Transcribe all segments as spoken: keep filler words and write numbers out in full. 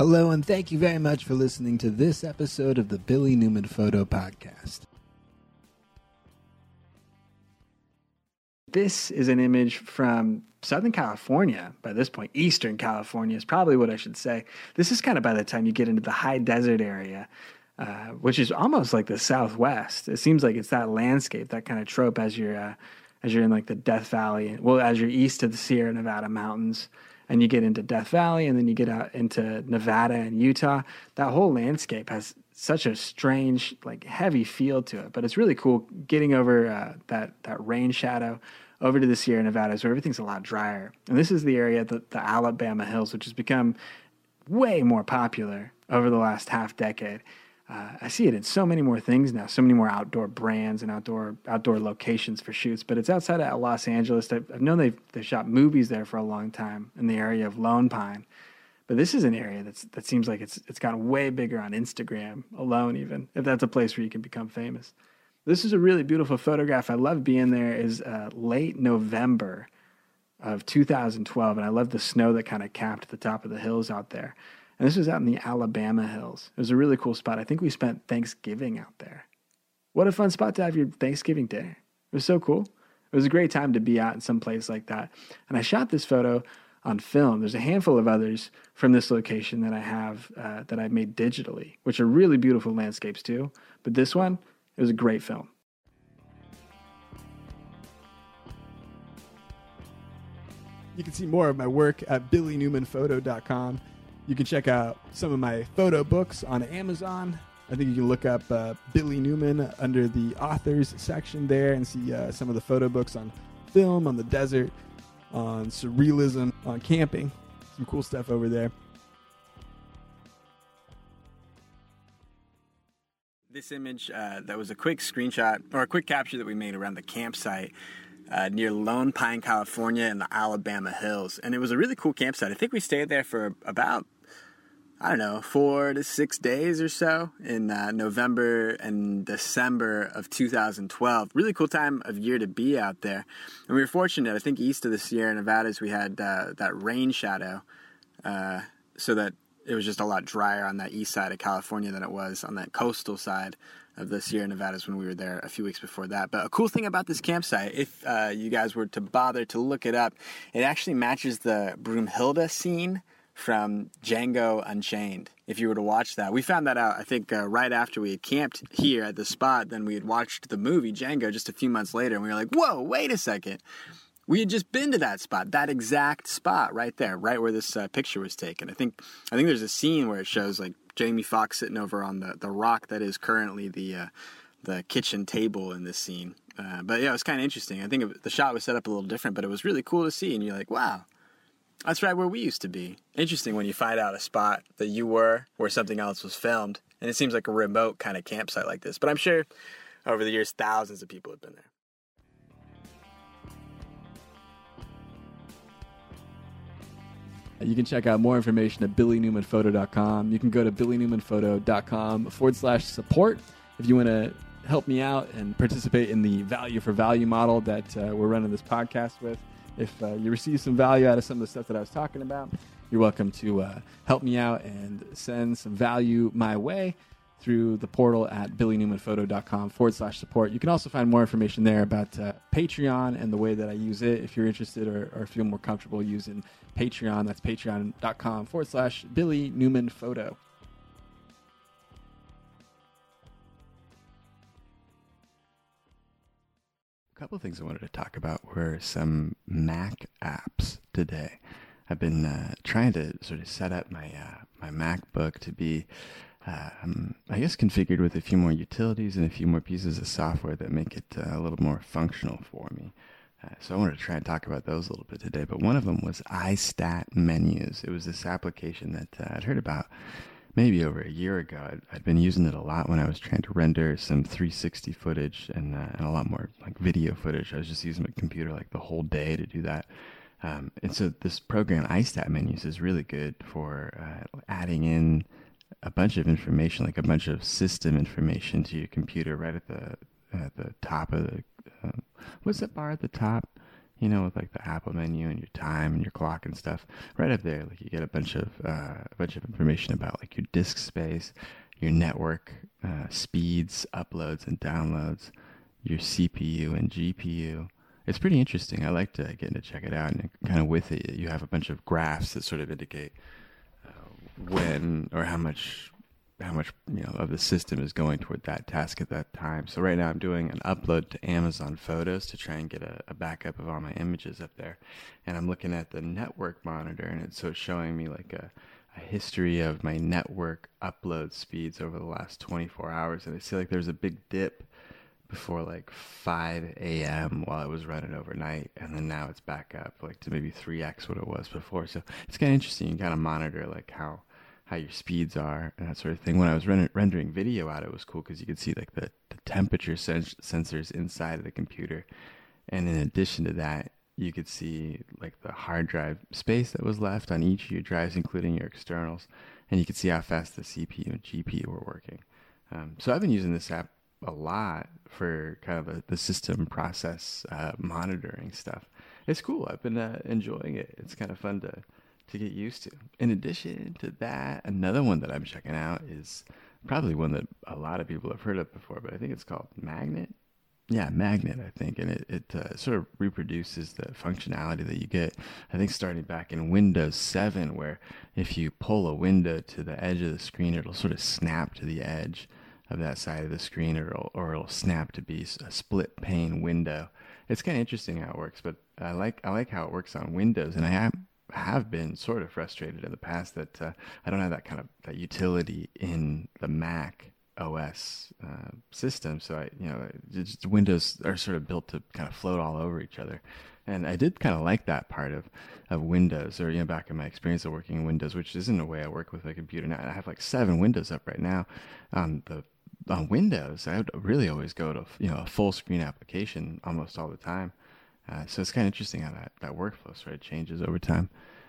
Hello, and thank you very much for listening to this episode of the Billy Newman Photo Podcast. This is an image from Southern California. By this point, Eastern California is probably what I should say. This is kind of by the time you get into the high desert area, uh, which is almost like the Southwest. It seems like it's that landscape, that kind of trope as you're uh, as you're in like the Death Valley. Well, as you're east of the Sierra Nevada mountains, and you get into Death Valley, and then you get out into Nevada and Utah. That whole landscape has such a strange, like heavy feel to it. But it's really cool getting over uh, that that rain shadow over to the Sierra Nevadas, where everything's a lot drier. And this is the area, the, the Alabama Hills, which has become way more popular over the last half decade. Uh, I see it in so many more things now, so many more outdoor brands and outdoor outdoor locations for shoots. But it's outside of Los Angeles. I've, I've known they've, they've shot movies there for a long time in the area of Lone Pine. But this is an area that's that seems like it's it's gotten way bigger on Instagram alone, even, if that's a place where you can become famous. This is a really beautiful photograph. I love being there. Is uh, late November of two thousand twelve, and I love the snow that kind of capped the top of the hills out there. And this was out in the Alabama hills. It was a really cool spot. I think we spent Thanksgiving out there. What a fun spot to have your Thanksgiving dinner. It was so cool. It was a great time to be out in some place like that. And I shot this photo on film. There's a handful of others from this location that I have uh, that I've made digitally, which are really beautiful landscapes too. But this one, it was a great film. You can see more of my work at billy newman photo dot com. You can check out some of my photo books on Amazon. I think you can look up uh, Billy Newman under the authors section there and see uh, some of the photo books on film, on the desert, on surrealism, on camping. Some cool stuff over there. This image, uh, that was a quick screenshot or a quick capture that we made around the campsite uh, near Lone Pine, California in the Alabama Hills. And it was a really cool campsite. I think we stayed there for about, I don't know, four to six days or so in uh, November and December of two thousand twelve. Really cool time of year to be out there. And we were fortunate. I think east of the Sierra Nevadas, we had uh, that rain shadow uh, so that it was just a lot drier on that east side of California than it was on that coastal side of the Sierra Nevadas when we were there a few weeks before that. But a cool thing about this campsite, if uh, you guys were to bother to look it up, it actually matches the Broomhilda scene from Django Unchained. If you were to watch that, we found that out, I think, uh, right after we had camped here at the spot. Then we had watched the movie Django just a few months later, and we were like, whoa, wait a second. We had just been to that spot, that exact spot right there, right where this uh, picture was taken. I think I think there's a scene where it shows like Jamie Foxx sitting over on the, the rock that is currently the uh, the kitchen table in this scene. Uh, but yeah, it was kind of interesting. I think it, the shot was set up a little different, but it was really cool to see. And you're like, wow, that's right where we used to be. Interesting when you find out a spot that you were where something else was filmed. And it seems like a remote kind of campsite like this. But I'm sure over the years, thousands of people have been there. You can check out more information at billy newman photo dot com. You can go to billy newman photo dot com forward slash support if you want to help me out and participate in the value for value model that uh, we're running this podcast with. If uh, you receive some value out of some of the stuff that I was talking about, you're welcome to uh, help me out and send some value my way through the portal at billy newman photo dot com forward slash support. You can also find more information there about uh, Patreon and the way that I use it. If you're interested or, or feel more comfortable using Patreon, that's patreon dot com forward slash Billy Newman Photo. A couple of things I wanted to talk about were some Mac apps today. I've been uh, trying to sort of set up my uh, my MacBook to be Uh, um, I guess configured with a few more utilities and a few more pieces of software that make it uh, a little more functional for me. Uh, so I wanted to try and talk about those a little bit today. But one of them was iStat Menus. It was this application that uh, I'd heard about maybe over a year ago. I'd, I'd been using it a lot when I was trying to render some three sixty footage and, uh, and a lot more like video footage. I was just using my computer like the whole day to do that. Um, and so this program, iStat Menus, is really good for uh, adding in a bunch of information, like a bunch of system information to your computer right at the at the top of the, uh, what's that bar at the top? you know, with like the Apple menu and your time and your clock and stuff. Right up there, like you get a bunch of uh, a bunch of information about like your disk space, your network uh, speeds, uploads and downloads, your C P U and G P U. It's pretty interesting. I like to get to check it out, and kind of with it, you have a bunch of graphs that sort of indicate uh, when or how much how much you know of the system is going toward that task at that time. So right now I'm doing an upload to Amazon Photos to try and get a, a backup of all my images up there, and I'm looking at the network monitor, and it's so it's showing me like a, a history of my network upload speeds over the last twenty-four hours, and I see like there's a big dip before like five a.m. while it was running overnight, and then now it's back up like to maybe three x what it was before. So it's kind of interesting. You kind of monitor like how how your speeds are and that sort of thing. When I was render- rendering video out, it was cool because you could see like the, the temperature sen- sensors inside of the computer, and in addition to that, you could see like the hard drive space that was left on each of your drives, including your externals, and you could see how fast the C P U and G P U were working. Um, so I've been using this app a lot for kind of a, the system process uh, monitoring stuff. It's cool. I've been uh, enjoying it. It's kind of fun to to get used to. In addition to that, another one that I'm checking out is probably one that a lot of people have heard of before, but I think it's called Magnet. Yeah, Magnet, I think, and it, it uh, sort of reproduces the functionality that you get, I think, starting back in Windows seven, where if you pull a window to the edge of the screen, it'll sort of snap to the edge of that side of the screen, or it'll, or it'll snap to be a split pane window. It's kind of interesting how it works, but I like I like how it works on Windows, and I have have been sort of frustrated in the past that uh, I don't have that kind of that utility in the Mac O S uh, system. So I, you know, just Windows are sort of built to kind of float all over each other, and I did kind of like that part of of Windows, or you know, back in my experience of working in Windows, which isn't a way I work with a computer now. I have like seven windows up right now on the on Windows. I would really always go to you know a full screen application almost all the time. Uh, so it's kind of interesting how that, that workflow sort of changes over time.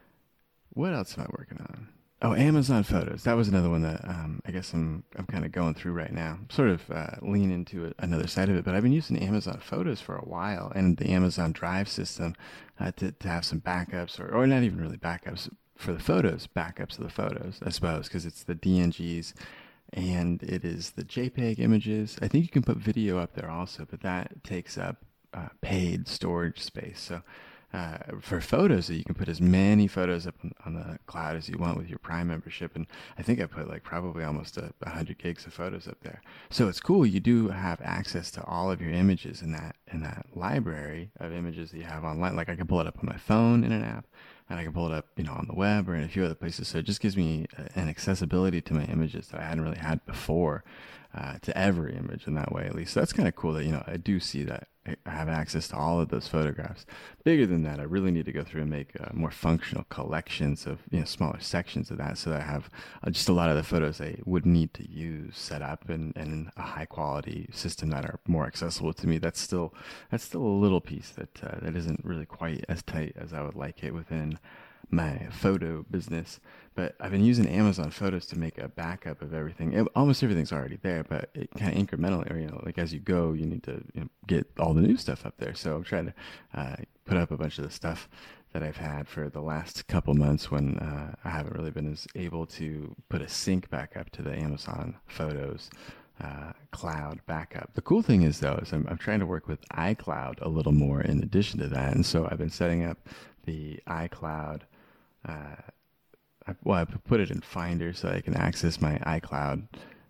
What else am I working on? Oh, Amazon Photos. That was another one that um, I guess I'm I'm kind of going through right now. Sort of uh, lean into it, another side of it, but I've been using Amazon Photos for a while, and the Amazon Drive system uh, to, to have some backups, or, or not even really backups for the photos, backups of the photos, I suppose, because it's the D N Gs and it is the JPEG images. I think you can put video up there also, but that takes up Uh, paid storage space. So uh, for photos, you can put as many photos up on, on the cloud as you want with your Prime membership, and I think I put like probably almost a, a hundred gigs of photos up there. So it's cool. You do have access to all of your images in that in that library of images that you have online. Like I can pull it up on my phone in an app, and I can pull it up, you know, on the web or in a few other places. So it just gives me an accessibility to my images that I hadn't really had before, uh, to every image in that way, at least. So that's kind of cool that, you know, I do see that I have access to all of those photographs. Bigger than that, I really need to go through and make uh, more functional collections of, you know, smaller sections of that, so that I have uh, just a lot of the photos I would need to use set up in, in a high quality system that are more accessible to me. That's still that's still a little piece that uh, that isn't really quite as tight as I would like it within my photo business. But I've been using Amazon Photos to make a backup of everything. It, almost everything's already there, but it kind of incrementally, or, you know, like as you go, you need to, you know, get all the new stuff up there. So I'm trying to uh, put up a bunch of the stuff that I've had for the last couple months when uh, I haven't really been as able to put a sync back up to the Amazon Photos uh, cloud backup. The cool thing is, though, is I'm, I'm trying to work with iCloud a little more in addition to that. And so I've been setting up the iCloud Uh, I, well, I put it in Finder so I can access my iCloud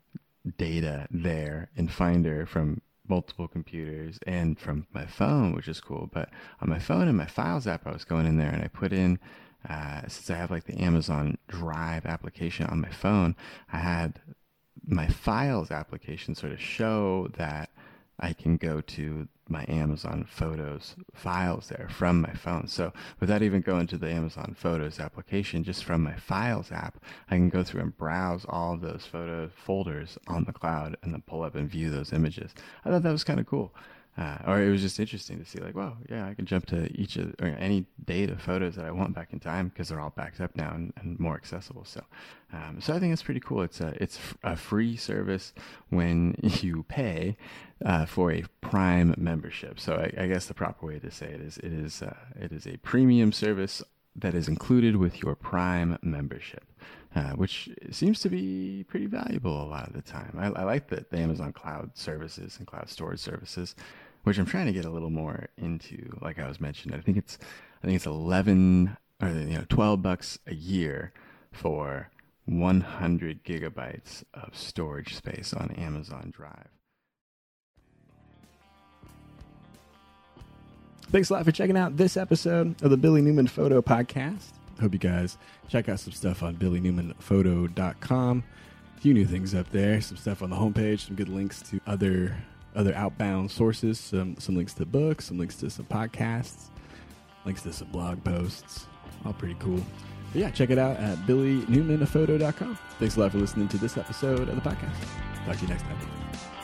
data there in Finder from multiple computers and from my phone, which is cool. But on my phone and my Files app, I was going in there and I put in, uh, since I have like the Amazon Drive application on my phone, I had my Files application sort of show that I can go to my Amazon Photos files there from my phone. So without even going to the Amazon Photos application, just from my Files app, I can go through and browse all of those photo folders on the cloud and then pull up and view those images. I thought that was kind of cool. Uh, or it was just interesting to see like, well, yeah, I can jump to each of or any date of photos that I want back in time because they're all backed up now and, and more accessible. So, um, so I think it's pretty cool. It's a it's a free service when you pay uh, for a Prime membership. So I, I guess the proper way to say it is it is uh, it is a premium service that is included with your Prime membership. Uh, which seems to be pretty valuable a lot of the time. I, I like the, the Amazon cloud services and cloud storage services, which I'm trying to get a little more into. Like I was mentioning, I think it's I think it's eleven or you know twelve bucks a year for one hundred gigabytes of storage space on Amazon Drive. Thanks a lot for checking out this episode of the Billy Newman Photo Podcast. Hope you guys check out some stuff on billy newman photo dot com. A few new things up there, some stuff on the homepage, some good links to other other outbound sources, some some links to books, some links to some podcasts, links to some blog posts. All pretty cool. But yeah, check it out at billy newman photo dot com. Thanks a lot for listening to this episode of the podcast. Talk to you next time.